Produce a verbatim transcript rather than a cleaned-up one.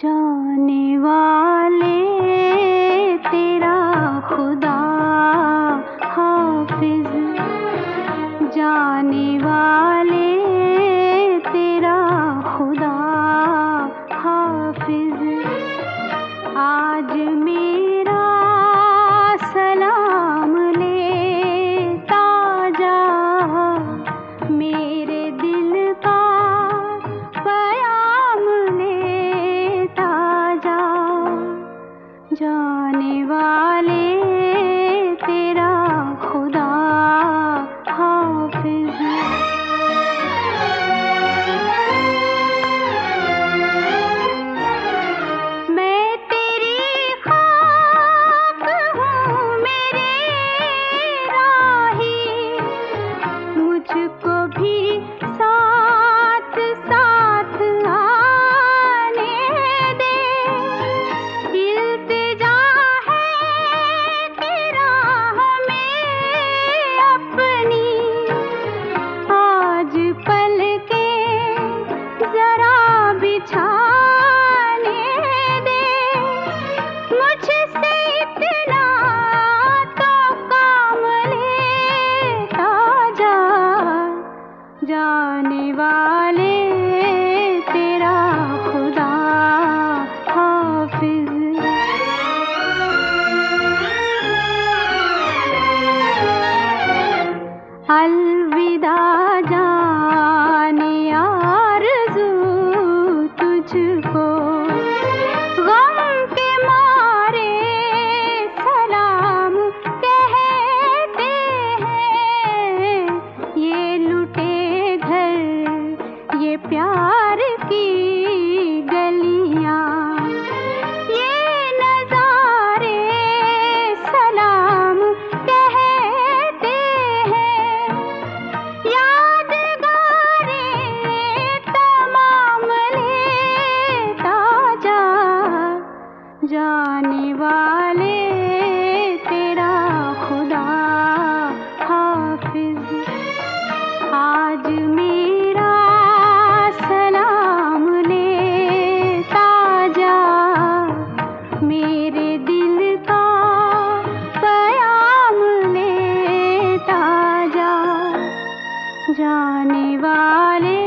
जाने वाले तेरा खुदा हाफिज, जाने वाले तेरा खुदा हाफिज। आज मेरा सलाम लेता जा, मेरे दिल का प्याम लेता जा। जाने वाले तेरा खुदा हाफिज। मैं तेरी खाक हूँ मेरे राही, मुझको भी साथ साथ आने दे। इल्तिजा है तेरा हमें अपनी, आज पल के जरा बिछाने दे। मुझसे इतना तो काम लेता जा, जाने वाले तेरा खुदा हाफिज। अलविदा जाने आरज़ू तुझको, गम के मारे सलाम कहते हैं। ये लुटे घर ये प्यार की गलियां, ये नज़ारे सलाम कहते हैं। यादगारे तमाम लेता जा, जाने वाले तेरा खुदा हाफिज। आज मेरा सलाम लेता जा, मेरे दिल का प्याम लेता जा। जाने वाले